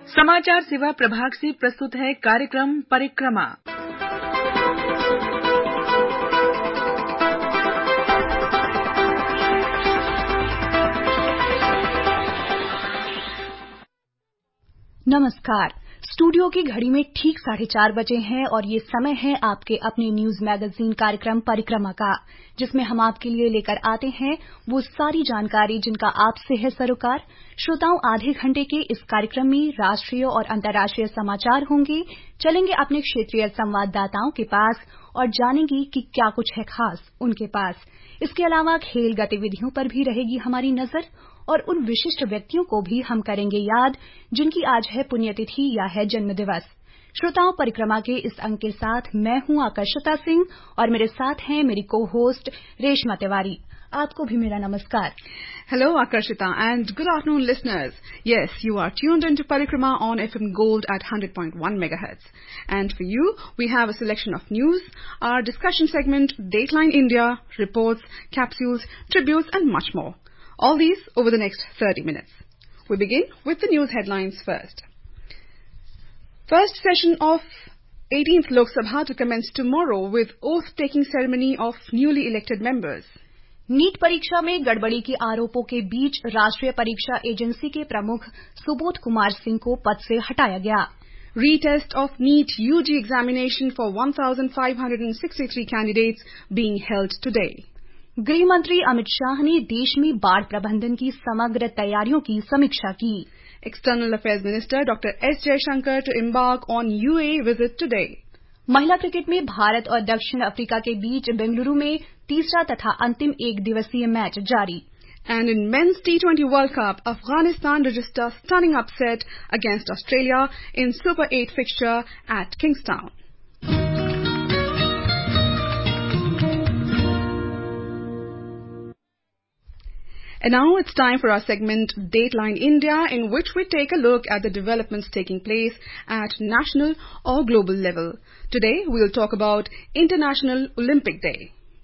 समाचार सेवा प्रभाग से प्रस्तुत है कार्यक्रम परिक्रमा। नमस्कार। स्टूडियो की घड़ी में ठीक 4:30 बजे हैं और ये समय है आपके अपने न्यूज मैगजीन कार्यक्रम परिक्रमा का, जिसमें हम आपके लिए लेकर आते हैं वो सारी जानकारी जिनका आपसे है सरोकार। श्रोताओं, आधे घंटे के इस कार्यक्रम में राष्ट्रीय और अंतर्राष्ट्रीय समाचार होंगे। चलेंगे अपने क्षेत्रीय संवाददाताओं के पास और जानेंगे कि क्या कुछ है खास उनके पास। इसके अलावा खेल गतिविधियों पर भी रहेगी हमारी नजर और उन विशिष्ट व्यक्तियों को भी हम करेंगे याद जिनकी आज है पुण्यतिथि या है जन्मदिवस। श्रोताओं, परिक्रमा के इस अंक के साथ मैं हूं आकर्षिता सिंह और मेरे साथ हैं मेरी को होस्ट रेशमा तिवारी। आपको भी मेरा नमस्कार। Hello Akarshita and good afternoon listeners. Yes, you are tuned into Parikrama on FM Gold at 100.1 MHz. And for you, we have a selection of news, our discussion segment, Dateline India, reports, capsules, tributes and much more. All these over the next 30 minutes. We begin with the news headlines first. First session of 18th Lok Sabha to commence tomorrow with oath-taking ceremony of newly elected members. NEET परीक्षा में गड़बड़ी के आरोपों के बीच राष्ट्रीय परीक्षा agency के प्रमुख सुबोध कुमार सिंह को पद से हटाया गया। Retest of NEET UG examination for 1,563 candidates being held today. गृह मंत्री अमित शाह ने देश में बाढ़ प्रबंधन की समग्र तैयारियों की समीक्षा की। External Affairs Minister Dr. S. Jaishankar to embark on UAE visit today. महिला क्रिकेट में भारत और दक्षिण अफ्रीका के बीच बेंगलुरु में तीसरा तथा अंतिम एक दिवसीय मैच जारी। And in Men's T20 World Cup, Afghanistan registers stunning upset against Australia in Super 8 fixture at Kingstown. And now it's time for our segment Dateline India, in which we take a look at the developments taking place at national or global level. Today we'll talk about International Olympic Day.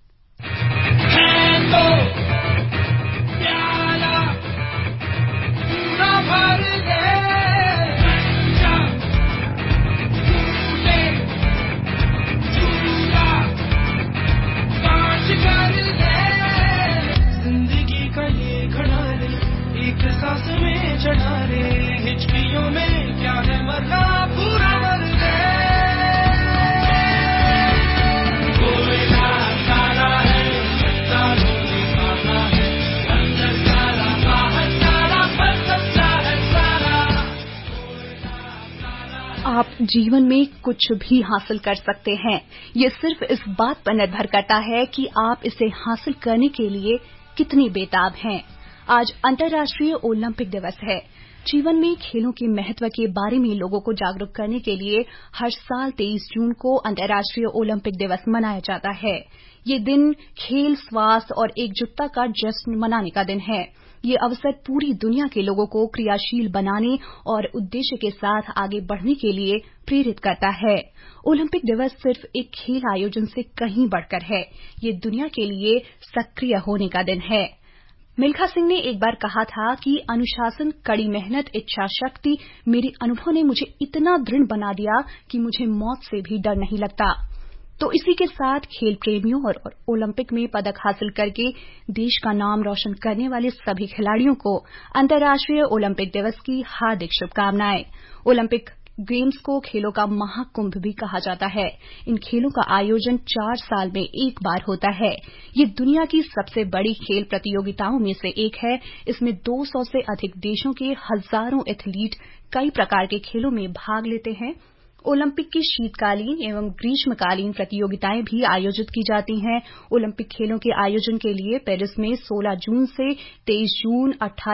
आप जीवन में कुछ भी हासिल कर सकते हैं। ये सिर्फ इस बात पर निर्भर करता है कि आप इसे हासिल करने के लिए कितनी बेताब हैं। आज अंतर्राष्ट्रीय ओलंपिक दिवस है। जीवन में खेलों के महत्व के बारे में लोगों को जागरूक करने के लिए हर साल 23 जून को अंतर्राष्ट्रीय ओलंपिक दिवस मनाया जाता है। ये दिन खेल, स्वास्थ्य और एकजुटता का जश्न मनाने का दिन है। ये अवसर पूरी दुनिया के लोगों को क्रियाशील बनाने और उद्देश्य के साथ आगे बढ़ने के लिए प्रेरित करता है। ओलंपिक दिवस सिर्फ एक खेल आयोजन से कहीं बढ़कर है। ये दुनिया के लिए सक्रिय होने का दिन है। मिल्खा सिंह ने एक बार कहा था कि अनुशासन, कड़ी मेहनत, इच्छा शक्ति, मेरे अनुभव ने मुझे इतना दृढ़ बना दिया कि मुझे मौत से भी डर नहीं लगता। तो इसी के साथ खेल प्रेमियों और ओलंपिक में पदक हासिल करके देश का नाम रोशन करने वाले सभी खिलाड़ियों को अंतर्राष्ट्रीय ओलंपिक दिवस की हार्दिक शुभकामनाएं। ओलंपिक गेम्स को खेलों का महाकुंभ भी कहा जाता है। इन खेलों का आयोजन 4 साल में एक बार होता है। ये दुनिया की सबसे बड़ी खेल प्रतियोगिताओं में से एक है। इसमें 200 से अधिक देशों के हजारों एथलीट कई प्रकार के खेलों में भाग लेते हैं। ओलंपिक की शीतकालीन एवं ग्रीष्मकालीन प्रतियोगिताएं भी आयोजित की जाती हैं। ओलंपिक खेलों के आयोजन के लिए पेरिस में 16 जून से 23 जून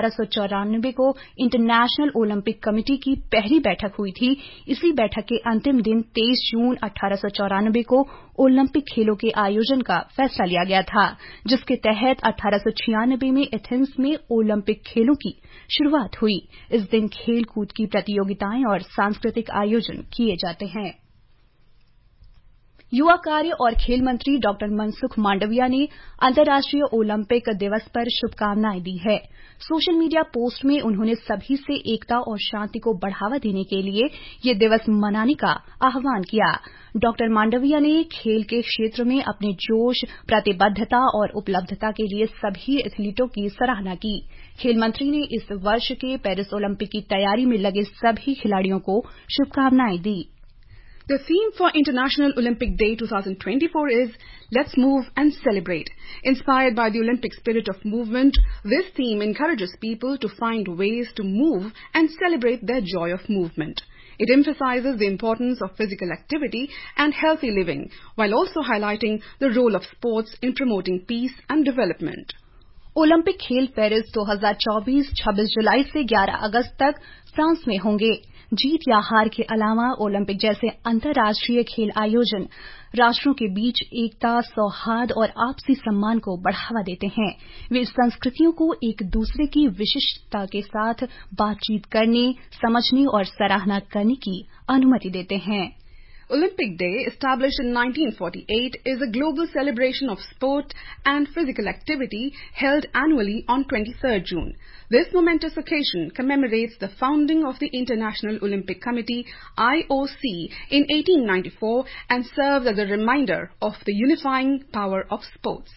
1894 को इंटरनेशनल ओलंपिक कमेटी की पहली बैठक हुई थी। इसी बैठक के अंतिम दिन 23 जून 1894 को ओलंपिक खेलों के आयोजन का फैसला लिया गया था, जिसके तहत 1896 में एथेंस में ओलंपिक खेलों की शुरुआत हुई। इस दिन खेल कूद की प्रतियोगिताएं और सांस्कृतिक आयोजन किए जाते हैं। युवा कार्य और खेल मंत्री डॉक्टर मनसुख मांडविया ने अंतर्राष्ट्रीय ओलंपिक दिवस पर शुभकामनाएं दी है। सोशल मीडिया पोस्ट में उन्होंने सभी से एकता और शांति को बढ़ावा देने के लिए ये दिवस मनाने का आह्वान किया। डॉक्टर मांडविया ने खेल के क्षेत्र में अपने जोश, प्रतिबद्धता और उपलब्धता के लिए सभी एथलीटों की सराहना की। खेल मंत्री ने इस वर्ष के पेरिस ओलंपिक की तैयारी में लगे सभी खिलाड़ियों को शुभकामनाएं दी। The theme for International Olympic Day 2024 is Let's Move and Celebrate. Inspired by the Olympic spirit of movement, this theme encourages people to find ways to move and celebrate their joy of movement. It emphasizes the importance of physical activity and healthy living, while also highlighting the role of sports in promoting peace and development. Olympic खेल Paris 2024 26 जुलाई से 11 अगस्त तक France में होंगे। जीत या हार के अलावा ओलंपिक जैसे अंतर्राष्ट्रीय खेल आयोजन राष्ट्रों के बीच एकता, सौहार्द और आपसी सम्मान को बढ़ावा देते हैं। वे संस्कृतियों को एक दूसरे की विशिष्टता के साथ बातचीत करने, समझने और सराहना करने की अनुमति देते हैं। Olympic Day, established in 1948, is a global celebration of sport and physical activity held annually on 23rd June. This momentous occasion commemorates the founding of the International Olympic Committee, IOC, in 1894 and serves as a reminder of the unifying power of sports.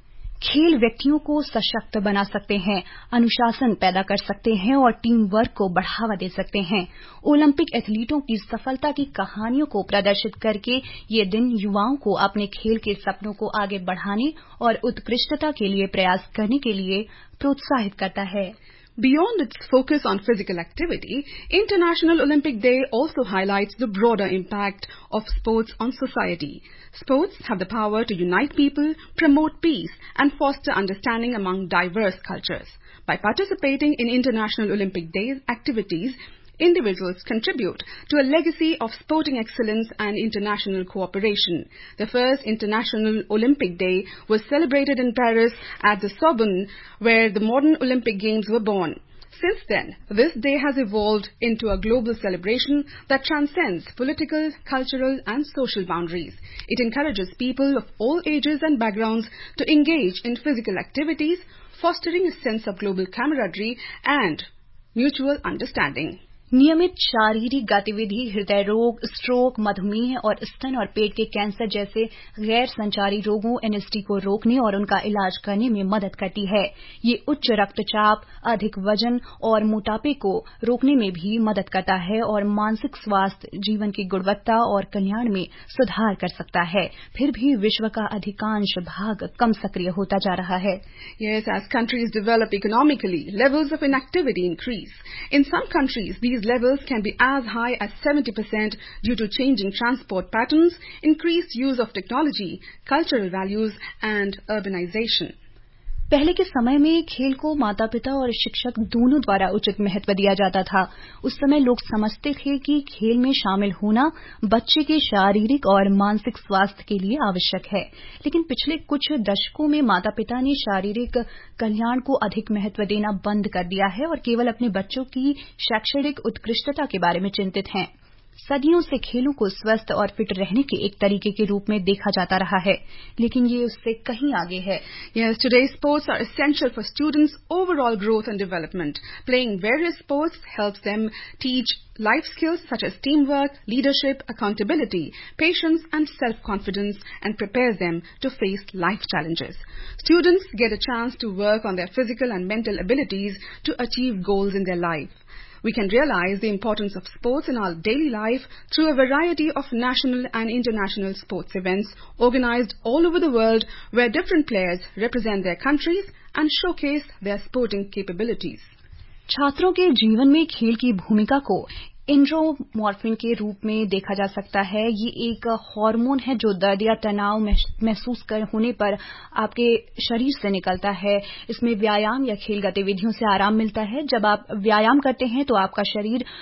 खेल व्यक्तियों को सशक्त बना सकते हैं, अनुशासन पैदा कर सकते हैं और टीम वर्क को बढ़ावा दे सकते हैं। ओलंपिक एथलीटों की सफलता की कहानियों को प्रदर्शित करके ये दिन युवाओं को अपने खेल के सपनों को आगे बढ़ाने और उत्कृष्टता के लिए प्रयास करने के लिए प्रोत्साहित करता है। Beyond its focus on physical activity, International Olympic Day also highlights the broader impact of sports on society. Sports have the power to unite people, promote peace, and foster understanding among diverse cultures. By participating in International Olympic Day activities, individuals contribute to a legacy of sporting excellence and international cooperation. The first International Olympic Day was celebrated in Paris at the Sorbonne, where the modern Olympic Games were born. Since then, this day has evolved into a global celebration that transcends political, cultural and social boundaries. It encourages people of all ages and backgrounds to engage in physical activities, fostering a sense of global camaraderie and mutual understanding. नियमित शारीरिक गतिविधि हृदय रोग, stroke, मधुमेह और स्तन और पेट के कैंसर जैसे गैर संचारी रोगों एनएसडी को रोकने और उनका इलाज करने में मदद करती है। ये उच्च रक्तचाप, अधिक वजन और मोटापे को रोकने में भी मदद करता है और मानसिक स्वास्थ्य, जीवन की गुणवत्ता और कल्याण में सुधार कर सकता है। फिर भी विश्व का अधिकांश भाग कम सक्रिय होता जा रहा है। Yes, as countries develop economically, levels of inactivity increase. In some countries, these levels can be as high as 70% due to changing transport patterns, increased use of technology, cultural values, and urbanization. पहले के समय में खेल को माता-पिता और शिक्षक दोनों द्वारा उचित महत्व दिया जाता था। उस समय लोग समझते थे कि खेल में शामिल होना बच्चे के शारीरिक और मानसिक स्वास्थ्य के लिए आवश्यक है। लेकिन पिछले कुछ दशकों में माता-पिता ने शारीरिक कल्याण को अधिक महत्व देना बंद कर दिया है और केवल अपने बच्चों की शैक्षणिक उत्कृष्टता के बारे में चिंतित हैं। सदियों से खेलों को स्वस्थ और फिट रहने के एक तरीके के रूप में देखा जाता रहा है, लेकिन ये उससे कहीं आगे है। Yes, today's sports are essential for students' overall growth and development. Playing various sports helps them teach life skills such as teamwork, leadership, accountability, patience and self-confidence and prepares them to face life challenges. Students get a chance to work on their physical and mental abilities to achieve goals in their life. We can realize the importance of sports in our daily life through a variety of national and international sports events organized all over the world where different players represent their countries and showcase their sporting capabilities. छात्रों के जीवन में खेल की भूमिका को endorphin के रूप में देखा जा सकता है। ये एक हार्मोन है जो दर्द या तनाव महसूस होने पर आपके शरीर से निकलता है। इसमें व्यायाम या खेल गतिविधियों से आराम मिलता है। जब आप व्यायाम करते हैं तो आपका शरीर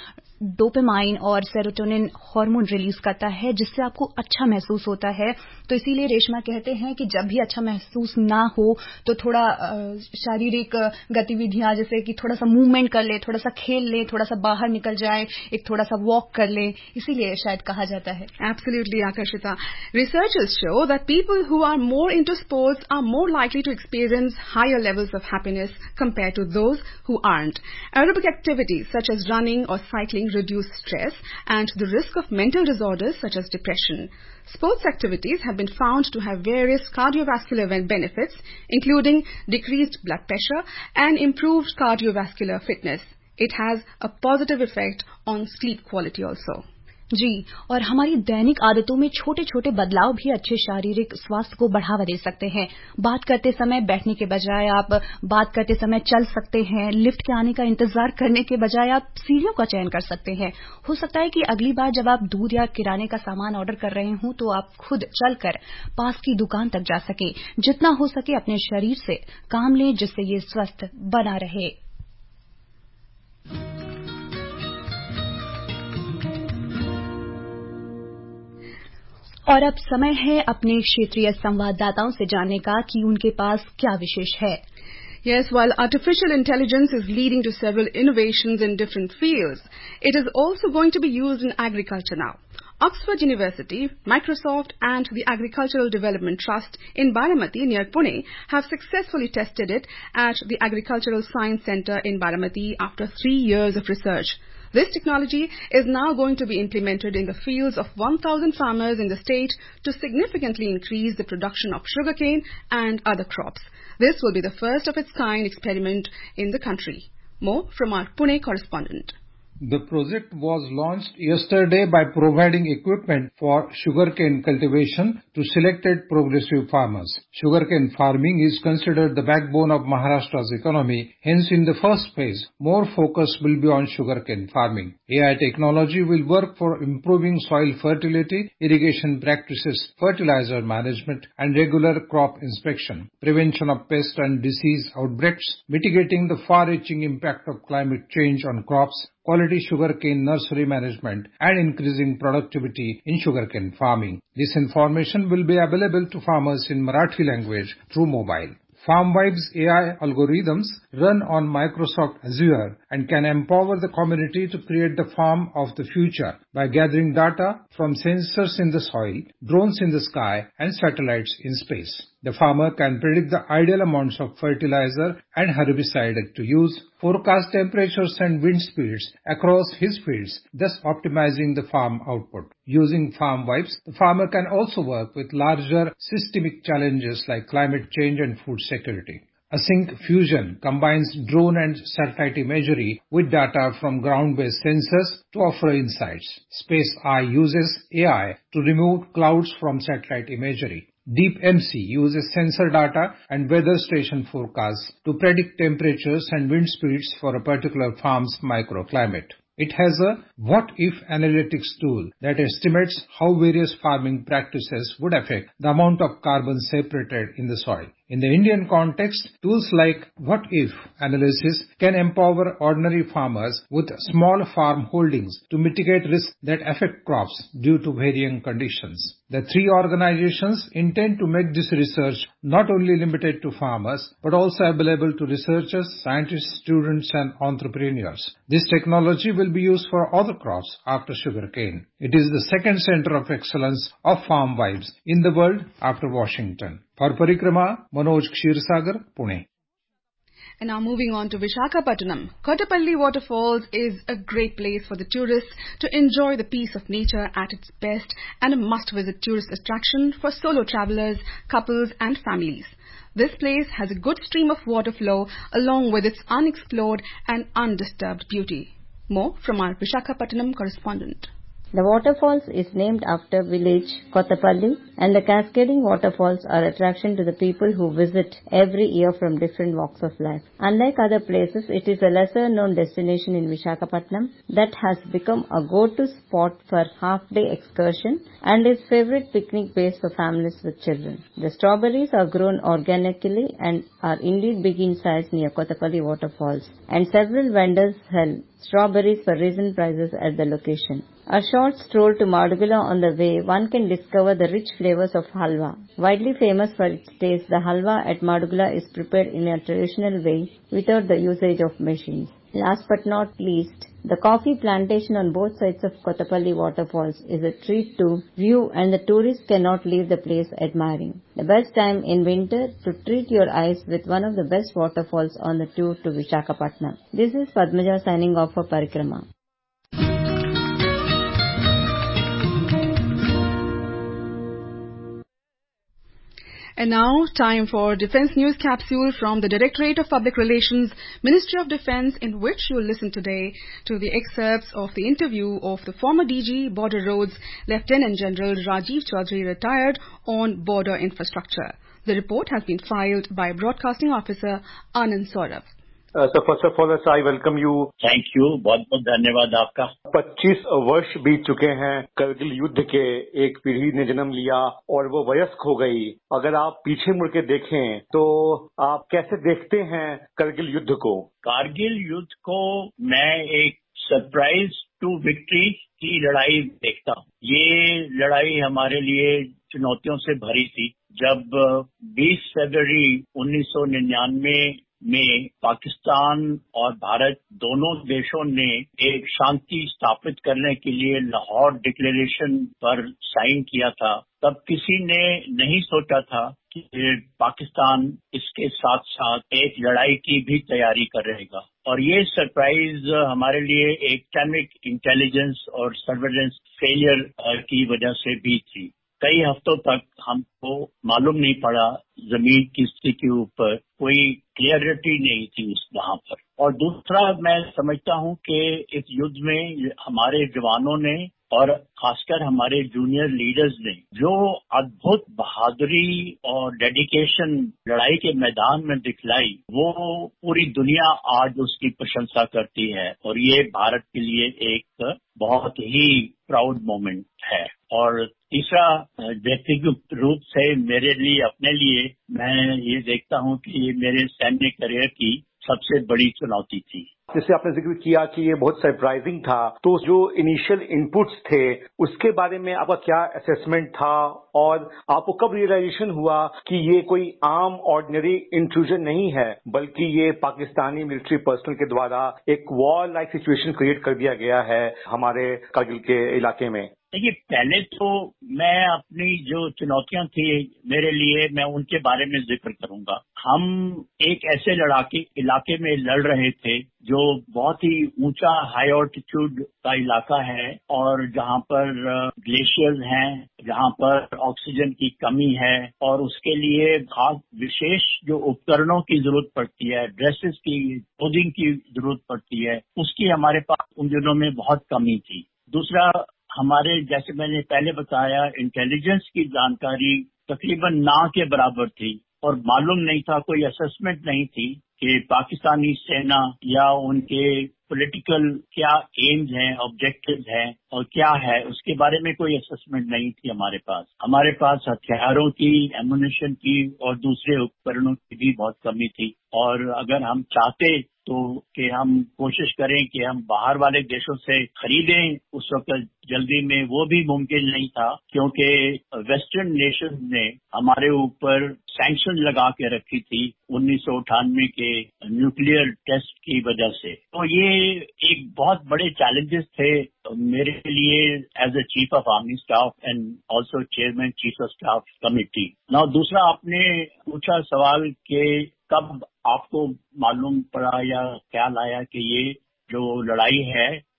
डोपामाइन और सेरोटोनिन हार्मोन रिलीज करता है जिससे आपको अच्छा महसूस होता है। तो इसीलिए रेशमा कहते हैं कि जब भी अच्छा महसूस ना हो तो थोड़ा शारीरिक गतिविधियां जैसे कि थोड़ा सा मूवमेंट कर ले, थोड़ा सा खेल ले, थोड़ा सा बाहर निकल जाए, एक थोड़ा सा वॉक कर ले, इसीलिए शायद कहा जाता है। Absolutely, Akarshita. Researchers show that people who are more into sports are more likely to experience higher levels of happiness compared to those who aren't. Aerobic activities such as running or cycling reduce stress and the risk of mental disorders such as depression. Sports activities have been found to have various cardiovascular benefits, including decreased blood pressure and improved cardiovascular fitness. It has a positive effect on sleep quality also. जी, और हमारी दैनिक आदतों में छोटे छोटे बदलाव भी अच्छे शारीरिक स्वास्थ्य को बढ़ावा दे सकते हैं। बात करते समय बैठने के बजाय आप बात करते समय चल सकते हैं। लिफ्ट के आने का इंतजार करने के बजाय आप सीढ़ियों का चयन कर सकते हैं। हो सकता है कि अगली बार जब आप दूध या किराने का सामान ऑर्डर कर रहे हों तो आप खुद चलकर पास की दुकान तक जा सके। जितना हो सके अपने शरीर से काम लें जिससे ये स्वस्थ बना रहे। और अब समय है अपने क्षेत्रीय संवाददाताओं से जानने का कि उनके पास क्या विशेष है। Yes, while artificial intelligence is leading to several innovations in different fields, it is also going to be used in agriculture now. Oxford University, Microsoft and the Agricultural Development Trust in Baramati near Pune have successfully tested it at the Agricultural Science Centre in Baramati after 3 years of research. This technology is now going to be implemented in the fields of 1,000 farmers in the state to significantly increase the production of sugarcane and other crops. This will be the first of its kind experiment in the country. More from our Pune correspondent. The project was launched yesterday by providing equipment for sugarcane cultivation to selected progressive farmers. Sugarcane farming is considered the backbone of Maharashtra's economy. Hence, in the first phase, more focus will be on sugarcane farming. AI technology will work for improving soil fertility, irrigation practices, fertilizer management, and regular crop inspection, prevention of pest and disease outbreaks, mitigating the far-reaching impact of climate change on crops, quality sugarcane nursery management, and increasing productivity in sugarcane farming. This information will be available to farmers in Marathi language through mobile. FarmVibes AI algorithms run on Microsoft Azure and can empower the community to create the farm of the future by gathering data from sensors in the soil, drones in the sky, and satellites in space. The farmer can predict the ideal amounts of fertilizer and herbicide to use, forecast temperatures and wind speeds across his fields, thus optimizing the farm output. Using FarmVibes, the farmer can also work with larger systemic challenges like climate change and food security. Async Fusion combines drone and satellite imagery with data from ground-based sensors to offer insights. SpaceEye uses AI to remove clouds from satellite imagery. DeepMC uses sensor data and weather station forecasts to predict temperatures and wind speeds for a particular farm's microclimate. It has a what-if analytics tool that estimates how various farming practices would affect the amount of carbon separated in the soil. In the Indian context, tools like what-if analysis can empower ordinary farmers with small farm holdings to mitigate risks that affect crops due to varying conditions. The three organizations intend to make this research not only limited to farmers, but also available to researchers, scientists, students, and entrepreneurs. This technology will be used for other crops after sugarcane. It is the second center of excellence of FarmVibes in the world after Washington. For Parikrama, Manoj Kshirsagar, Pune. And now moving on to Visakhapatnam. Kottapalli Waterfalls is a great place for the tourists to enjoy the peace of nature at its best and a must-visit tourist attraction for solo travelers, couples and families. This place has a good stream of water flow along with its unexplored and undisturbed beauty. More from our Visakhapatnam correspondent. The waterfalls is named after village Kottapalli, and the cascading waterfalls are attraction to the people who visit every year from different walks of life. Unlike other places, it is a lesser known destination in Visakhapatnam that has become a go-to spot for half-day excursion and is favorite picnic base for families with children. The strawberries are grown organically and are indeed big in size near Kottapalli waterfalls, and several vendors sell strawberries for reasonable prices at the location. A short stroll to Madugula on the way, one can discover the rich flavors of halwa. Widely famous for its taste, the halwa at Madugula is prepared in a traditional way without the usage of machines. Last but not least, the coffee plantation on both sides of Kottapalli waterfalls is a treat to view, and the tourists cannot leave the place admiring. The best time in winter to treat your eyes with one of the best waterfalls on the tour to Visakhapatnam. This is Padmaja signing off for Parikrama. And now, time for Defence News Capsule from the Directorate of Public Relations, Ministry of Defence, in which you will listen today to the excerpts of the interview of the former DG, Border Roads, Lieutenant General Rajiv Chaudhary, retired, on border infrastructure. The report has been filed by Broadcasting Officer Anand Saurabh. So first of all, I welcome you. Thank you, बहुत बहुत धन्यवाद आपका। 25 वर्ष बीत चुके हैं करगिल युद्ध के, एक पीढ़ी ने जन्म लिया और वो वयस्क हो गई। अगर आप पीछे मुड़ के देखें तो आप कैसे देखते हैं करगिल युद्ध को? कारगिल युद्ध को मैं एक सरप्राइज टू विक्ट्री की लड़ाई देखता हूँ। ये लड़ाई हमारे लिए चुनौतियों से भरी थी। जब 20 फरवरी 1999 में पाकिस्तान और भारत दोनों देशों ने एक शांति स्थापित करने के लिए लाहौर डिक्लेरेशन पर साइन किया था, तब किसी ने नहीं सोचा था कि पाकिस्तान इसके साथ साथ एक लड़ाई की भी तैयारी करेगा। और ये सरप्राइज हमारे लिए एक एटॉमिक इंटेलिजेंस और सर्वेलेंस फेलियर की वजह से भी थी। कई हफ्तों तक हमको मालूम नहीं पड़ा, जमीन की स्थिति के ऊपर कोई क्लियरिटी नहीं थी वहां पर। और दूसरा, मैं समझता हूं कि इस युद्ध में हमारे जवानों ने और खासकर हमारे जूनियर लीडर्स ने जो अद्भुत बहादुरी और डेडिकेशन लड़ाई के मैदान में दिखलाई, वो पूरी दुनिया आज उसकी प्रशंसा करती है और ये भारत के लिए एक बहुत ही प्राउड मोमेंट है। और तीसरा, व्यक्तिगत रूप से मेरे लिए, अपने लिए, मैं ये देखता हूं कि ये मेरे सैन्य करियर की सबसे बड़ी चुनौती थी। जैसे आपने जिक्र किया कि ये बहुत सरप्राइजिंग था, तो जो इनिशियल इनपुट्स थे उसके बारे में आपका क्या असेसमेंट था और आपको कब रियलाइजेशन हुआ कि ये कोई आम ऑर्डिनरी इंट्रूजन नहीं है, बल्कि ये पाकिस्तानी मिलिट्री पर्सनल के द्वारा एक वॉर लाइक सिचुएशन क्रिएट कर दिया गया है हमारे करगिल के इलाके में? देखिए, पहले तो मैं अपनी जो चुनौतियां थी मेरे लिए, मैं उनके बारे में जिक्र करूंगा। हम एक ऐसे इलाके में लड़ रहे थे जो बहुत ही ऊंचा हाई ऑल्टीट्यूड का इलाका है और जहां पर ग्लेशियर्स हैं, जहां पर ऑक्सीजन की कमी है और उसके लिए खास विशेष जो उपकरणों की जरूरत पड़ती है, ड्रेसेस की, क्लोथिंग की जरूरत पड़ती है, उसकी हमारे पास उन दिनों में बहुत कमी थी। दूसरा, हमारे, जैसे मैंने पहले बताया, इंटेलिजेंस की जानकारी तकरीबन ना के बराबर थी और मालूम नहीं था, कोई असेसमेंट नहीं थी कि पाकिस्तानी सेना या उनके पॉलिटिकल क्या एम्स हैं, ऑब्जेक्टिव्स हैं और क्या है, उसके बारे में कोई असेसमेंट नहीं थी हमारे पास। हमारे पास हथियारों की, एमुनिशन की और दूसरे उपकरणों की भी बहुत कमी थी। और अगर हम चाहते तो कि हम कोशिश करें कि हम बाहर वाले देशों से खरीदें, उस वक्त जल्दी में वो भी मुमकिन नहीं था, क्योंकि वेस्टर्न नेशंस ने हमारे ऊपर सैंक्शन लगा के रखी थी 1998 के न्यूक्लियर टेस्ट की वजह से। तो ये एक बहुत बड़े चैलेंजेस थे मेरे लिए as a chief of army staff and also chairman chief of staff committee. Now दूसरा, आपने पूछा सवाल कि कब आपको मालूम पड़ा या ख्याल आया कि ये जो लड़ाई है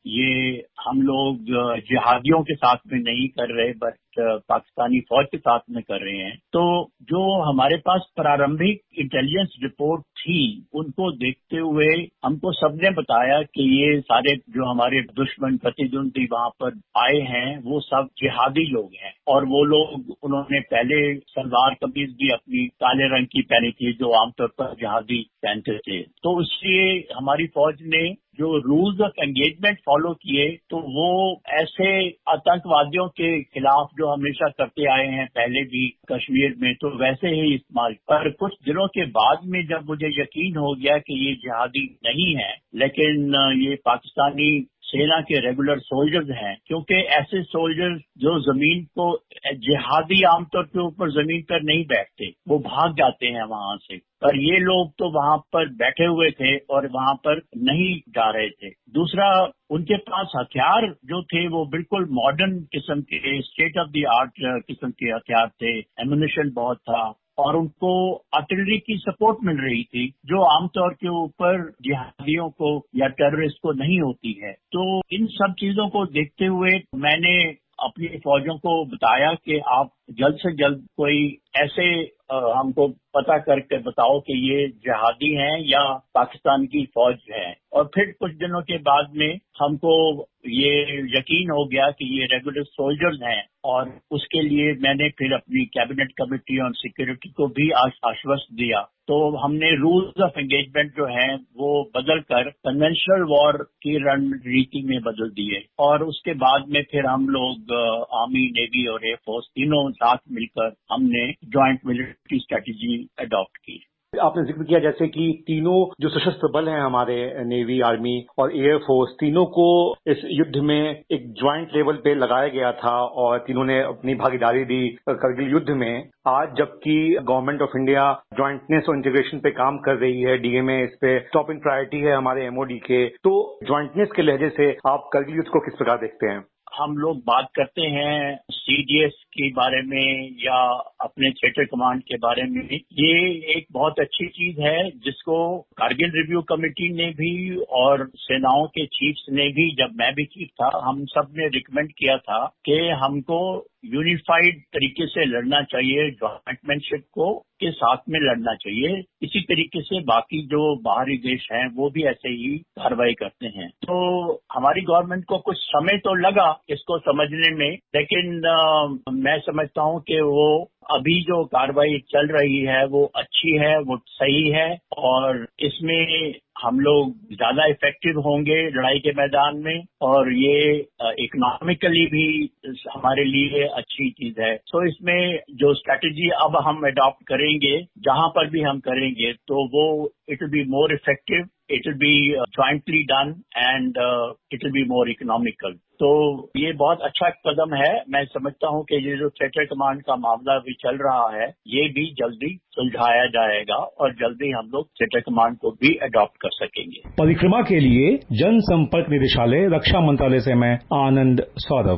ये हम लोग जिहादियों के साथ में नहीं कर रहे बट पाकिस्तानी फौज के साथ में कर रहे हैं। तो जो हमारे पास प्रारंभिक इंटेलिजेंस रिपोर्ट थी, उनको देखते हुए हमको सबने बताया कि ये सारे जो हमारे दुश्मन प्रतिद्वंदी वहां पर आए हैं वो सब जिहादी लोग हैं, और वो लोग उन्होंने पहले सलवार कमीज भी अपनी काले रंग की पहनी थी जो आमतौर पर जिहादी पहनते थे। तो इसलिए हमारी फौज ने जो रूल्स ऑफ एंगेजमेंट फॉलो किए, तो वो ऐसे आतंकवादियों के खिलाफ जो हमेशा करते आए हैं पहले भी कश्मीर में, तो वैसे ही इस्तेमाल। पर कुछ दिनों के बाद में जब मुझे यकीन हो गया कि ये जिहादी नहीं है, लेकिन ये पाकिस्तानी सेना के रेगुलर सोल्जर्स हैं, क्योंकि ऐसे सोल्जर्स जो जमीन को, जिहादी आमतौर के ऊपर जमीन पर नहीं बैठते, वो भाग जाते हैं वहां से, पर ये लोग तो वहां पर बैठे हुए थे और वहां पर नहीं जा रहे थे। दूसरा, उनके पास हथियार जो थे वो बिल्कुल मॉडर्न किस्म के, स्टेट ऑफ द आर्ट किस्म के हथियार थे, एम्यूनिशन बहुत था, और उनको आर्टिलरी की सपोर्ट मिल रही थी जो आमतौर के ऊपर जिहादियों को या टेररिस्ट को नहीं होती है। तो इन सब चीजों को देखते हुए मैंने अपनी फौजों को बताया कि आप जल्द से जल्द कोई ऐसे हमको पता करके बताओ कि ये जिहादी हैं या पाकिस्तान की फौज है। और फिर कुछ दिनों के बाद में हमको ये यकीन हो गया कि ये रेगुलर सोल्जर्स हैं, और उसके लिए मैंने फिर अपनी कैबिनेट कमेटी ऑन सिक्योरिटी को भी आश्वस्त दिया। तो हमने रूल्स ऑफ एंगेजमेंट जो हैं वो बदल कर कन्वेंशनल वॉर की रणनीति में बदल दिए, और उसके बाद में फिर हम लोग आर्मी, नेवी और एयरफोर्स तीनों साथ मिलकर हमने ज्वाइंट मिलिट्री स्ट्रेटेजी अडॉप्ट की। आपने जिक्र किया जैसे कि तीनों जो सशस्त्र बल हैं हमारे, नेवी, आर्मी और एयरफोर्स, तीनों को इस युद्ध में एक ज्वाइंट लेवल पे लगाया गया था और तीनों ने अपनी भागीदारी दी करगिल युद्ध में। आज जबकि गवर्नमेंट ऑफ इंडिया ज्वाइंटनेस और इंटीग्रेशन पे काम कर रही है, डीएमए इस पे टॉप इन प्रायोरिटी है हमारे एमओडी के, तो ज्वाइंटनेस के लहजे से आप करगिल युद्ध को किस प्रकार देखते हैं? हम लोग बात करते हैं सीडीएस के बारे में या अपने थिएटर कमांड के बारे में, ये एक बहुत अच्छी चीज है जिसको कारगिल रिव्यू कमेटी ने भी और सेनाओं के चीफ्स ने भी, जब मैं भी चीफ था, हम सब ने रिकमेंड किया था कि हमको यूनिफाइड तरीके से लड़ना चाहिए, ज्वाइंटमैनशिप को के साथ में लड़ना चाहिए। इसी तरीके से बाकी जो बाहरी देश हैं वो भी ऐसे ही कार्रवाई करते हैं। तो हमारी गवर्नमेंट को कुछ समय तो लगा इसको समझने में, लेकिन मैं समझता हूं कि वो अभी जो कार्रवाई चल रही है वो अच्छी है, वो सही है, और इसमें हम लोग ज्यादा इफेक्टिव होंगे लड़ाई के मैदान में, और ये इकोनॉमिकली भी हमारे लिए अच्छी चीज है। तो इसमें जो स्ट्रैटेजी अब हम अडॉप्ट करेंगे, जहां पर भी हम करेंगे, तो वो it will be more effective, it will be jointly done and it will be more economical. तो ये बहुत अच्छा कदम है। मैं समझता हूँ कि ये जो थिएटर कमांड का मामला भी चल रहा है, ये भी जल्दी सुलझाया जाएगा और जल्दी हम लोग थिएटर कमांड को भी अडॉप्ट कर सकेंगे। परिक्रमा के लिए जनसंपर्क निदेशालय, रक्षा मंत्रालय से मैं आनंद Saurabh.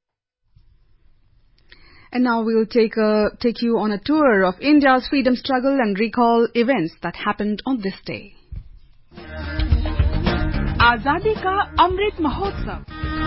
And now we will take you on a tour of India's freedom struggle and recall events that happened on this day. आजादी का अमृत महोत्सव।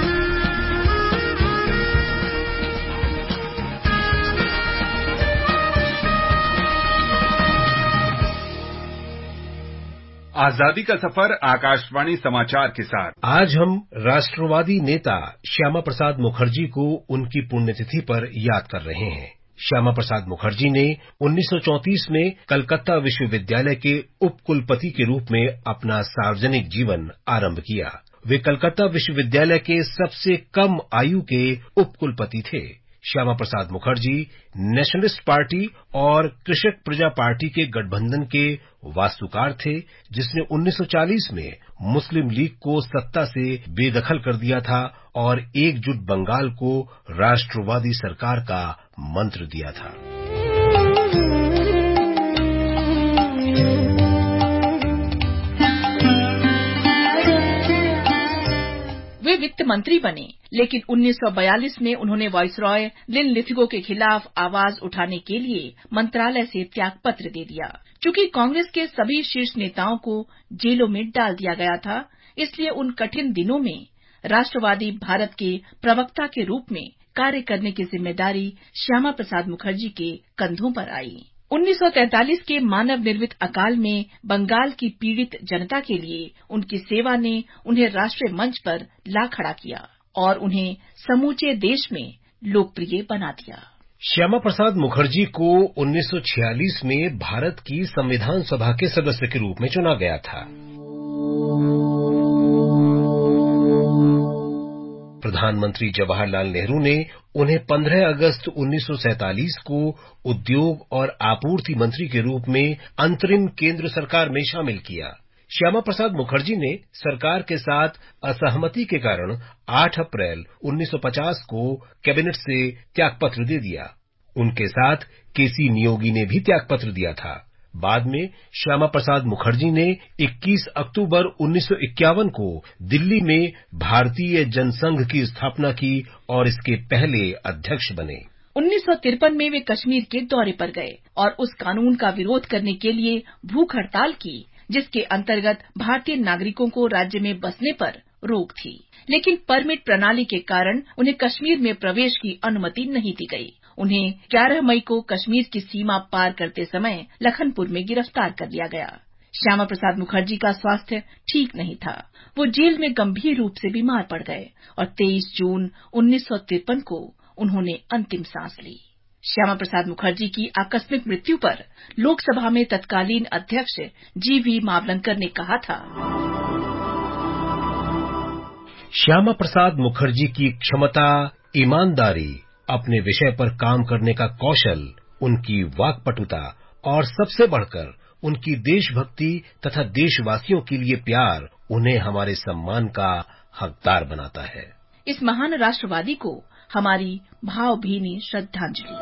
आजादी का सफर आकाशवाणी समाचार के साथ। आज हम राष्ट्रवादी नेता श्यामा प्रसाद मुखर्जी को उनकी पुण्यतिथि पर याद कर रहे हैं। श्यामा प्रसाद मुखर्जी ने 1934 में कलकत्ता विश्वविद्यालय के उपकुलपति के रूप में अपना सार्वजनिक जीवन आरंभ किया। वे कलकत्ता विश्वविद्यालय के सबसे कम आयु के उपकुलपति थे। श्यामा प्रसाद मुखर्जी नेशनलिस्ट पार्टी और कृषक प्रजा पार्टी के गठबंधन के वास्तुकार थे, जिसने 1940 में मुस्लिम लीग को सत्ता से बेदखल कर दिया था और एकजुट बंगाल को राष्ट्रवादी सरकार का मंत्र दिया था। वे वित्त मंत्री बने, लेकिन 1942 में उन्होंने वाइसरॉय लिनलिथगो के खिलाफ आवाज उठाने के लिए मंत्रालय से त्यागपत्र दे दिया। चूंकि कांग्रेस के सभी शीर्ष नेताओं को जेलों में डाल दिया गया था, इसलिए उन कठिन दिनों में राष्ट्रवादी भारत के प्रवक्ता के रूप में कार्य करने की जिम्मेदारी श्यामा प्रसाद मुखर्जी के कंधों पर आई। 1943 के मानव निर्मित अकाल में बंगाल की पीड़ित जनता के लिए उनकी सेवा ने उन्हें राष्ट्रीय मंच पर ला खड़ा किया और उन्हें समूचे देश में लोकप्रिय बना दिया। श्यामा प्रसाद मुखर्जी को 1946 में भारत की संविधान सभा के सदस्य के रूप में चुना गया था। प्रधानमंत्री जवाहरलाल नेहरू ने उन्हें 15 अगस्त 1947 को उद्योग और आपूर्ति मंत्री के रूप में अंतरिम केंद्र सरकार में शामिल किया। श्यामा प्रसाद मुखर्जी ने सरकार के साथ असहमति के कारण 8 अप्रैल 1950 को कैबिनेट से त्यागपत्र दे दिया। उनके साथ केसी नियोगी ने भी त्यागपत्र दिया था। बाद में श्यामा प्रसाद मुखर्जी ने 21 अक्टूबर 1951 को दिल्ली में भारतीय जनसंघ की स्थापना की और इसके पहले अध्यक्ष बने। 1953 में वे कश्मीर के दौरे पर गए और उस कानून का विरोध करने के लिए भूख हड़ताल की जिसके अंतर्गत भारतीय नागरिकों को राज्य में बसने पर रोक थी, लेकिन परमिट प्रणाली के कारण उन्हें कश्मीर में प्रवेश की अनुमति नहीं दी गई। उन्हें 11 मई को कश्मीर की सीमा पार करते समय लखनपुर में गिरफ्तार कर लिया गया। श्यामा प्रसाद मुखर्जी का स्वास्थ्य ठीक नहीं था। वो जेल में गंभीर रूप से बीमार पड़ गए और 23 जून 1953 को उन्होंने अंतिम सांस ली। श्यामा प्रसाद मुखर्जी की आकस्मिक मृत्यु पर लोकसभा में तत्कालीन अध्यक्ष जीवी मावलंकर ने कहा था, श्यामा प्रसाद मुखर्जी की क्षमता, ईमानदारी, अपने विषय पर काम करने का कौशल, उनकी वाक्पटुता और सबसे बढ़कर उनकी देशभक्ति तथा देशवासियों के लिए प्यार उन्हें हमारे सम्मान का हकदार बनाता है। इस महान राष्ट्रवादी को हमारी भावभीनी श्रद्धांजलि।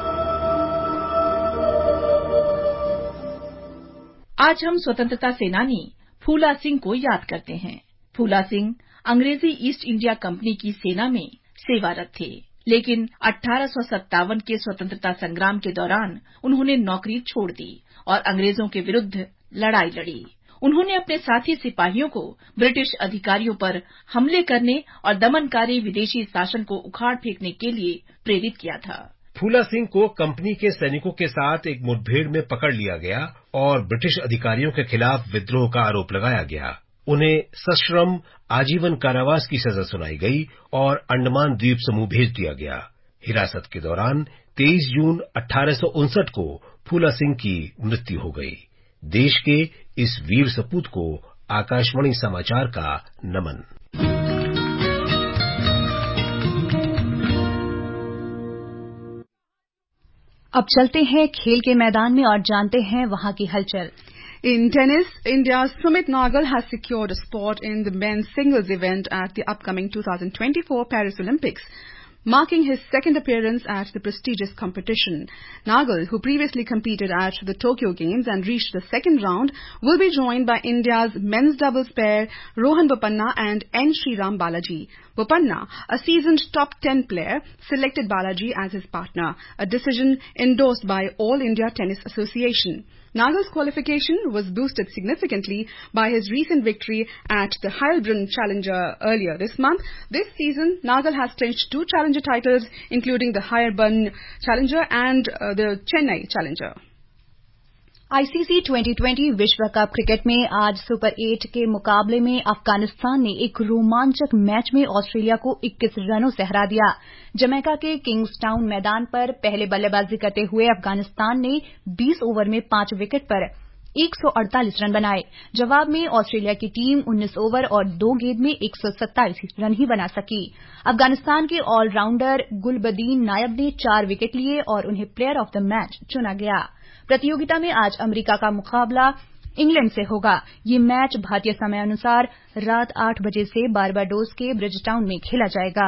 आज हम स्वतंत्रता सेनानी फूला सिंह को याद करते हैं। फूला सिंह अंग्रेजी ईस्ट इंडिया कंपनी की सेना में सेवारत थे, लेकिन 1857 के स्वतंत्रता संग्राम के दौरान उन्होंने नौकरी छोड़ दी और अंग्रेजों के विरुद्ध लड़ाई लड़ी। उन्होंने अपने साथी सिपाहियों को ब्रिटिश अधिकारियों पर हमले करने और दमनकारी विदेशी शासन को उखाड़ फेंकने के लिए प्रेरित किया था। फूला सिंह को कंपनी के सैनिकों के साथ एक मुठभेड़ में पकड़ लिया गया और ब्रिटिश अधिकारियों के खिलाफ विद्रोह का आरोप लगाया गया। उन्हें सश्रम आजीवन कारावास की सजा सुनाई गई और अंडमान द्वीप समूह भेज दिया गया। हिरासत के दौरान 23 जून 1859 को फूला सिंह की मृत्यु हो गई। देश के इस वीर सपूत को आकाशवाणी समाचार का नमन। अब चलते हैं खेल के मैदान में और जानते हैं वहां की हलचल। In tennis, India's Sumit Nagal has secured a spot in the men's singles event at the upcoming 2024 Paris Olympics, marking his second appearance at the prestigious competition. Nagal, who previously competed at the Tokyo Games and reached the second round, will be joined by India's men's doubles pair Rohan Bopanna and N. Sriram Balaji. Bopanna, a seasoned top 10 player, selected Balaji as his partner, a decision endorsed by All India Tennis Association. Nagal's qualification was boosted significantly by his recent victory at the Heilbronn Challenger earlier this month. This season, Nagal has clinched 2 challenger titles, including the Heilbronn Challenger and the Chennai Challenger. ICC 2020 विश्व cup cricket में आज super 8 के मुकाबले में अफगानिस्तान ने एक रोमांचक match में ऑस्ट्रेलिया को 21 रनों से हरा दिया। जमैका के किंग्सटाउन मैदान पर पहले बल्लेबाजी करते हुए अफगानिस्तान ने 20 ओवर में 5 विकेट पर 148 रन बनाए। जवाब में ऑस्ट्रेलिया की टीम 19 ओवर और 2 गेंद में 127 रन ही बना सकी। अफगानिस्तान के ऑलराउंडर गुलबदीन नायब ने 4 विकेट लिए और उन्हें प्लेयर ऑफ द मैच चुना गया। प्रतियोगिता में आज अमेरिका का मुकाबला इंग्लैंड से होगा। ये मैच भारतीय समय अनुसार रात 8 बजे से बारबाडोस के ब्रिजटाउन में खेला जाएगा।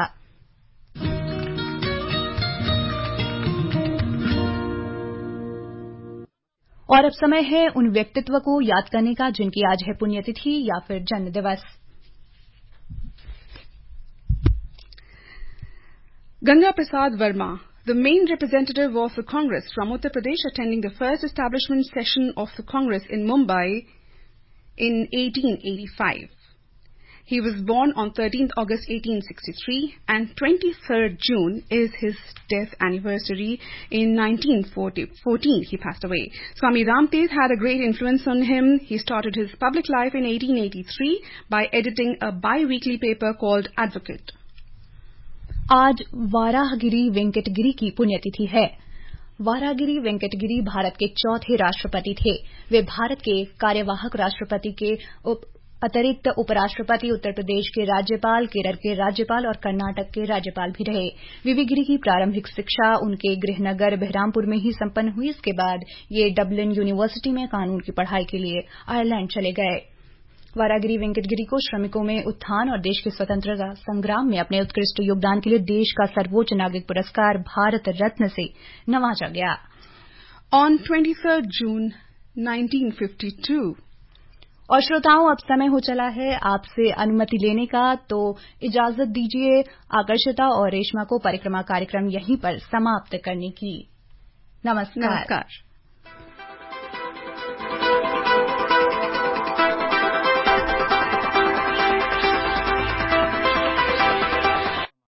और अब समय है उन व्यक्तित्व को याद करने का जिनकी आज है पुण्यतिथि या फिर जन्म दिवस। Ganga Prasad Verma, the main representative of the Congress from Uttar Pradesh, attending the first establishment session of the Congress in Mumbai in 1885. He was born on 13th August 1863 and 23rd June is his death anniversary. In 1914 he passed away. Swami Ramtes had a great influence on him. He started his public life in 1883 by editing a bi-weekly paper called Advocate. आज वाराहगिरी वेंकटगिरी की पुण्यतिथि है। वाराहगिरी वेंकटगिरी भारत के चौथे राष्ट्रपति थे। वे भारत के कार्यवाहक राष्ट्रपति के अतिरिक्त उपराष्ट्रपति, उत्तर प्रदेश के राज्यपाल, केरल के राज्यपाल और कर्नाटक के राज्यपाल भी रहे। वीवी गिरी की प्रारंभिक शिक्षा उनके गृहनगर बहरामपुर में ही संपन्न हुई। इसके बाद ये डबलिन यूनिवर्सिटी में कानून की पढ़ाई के लिए आयरलैंड चले गए। वाराहगिरी वेंकटगिरी को श्रमिकों में उत्थान और देश के स्वतंत्रता संग्राम में अपने उत्कृष्ट योगदान के लिए देश का सर्वोच्च नागरिक पुरस्कार भारत रत्न से नवाजा गया। On 23rd June 1952 और श्रोताओं, अब समय हो चला है आपसे अनुमति लेने का, तो इजाजत दीजिए आकर्षिता और रेशमा को परिक्रमा कार्यक्रम यहीं पर समाप्त करने की। नमस्कार।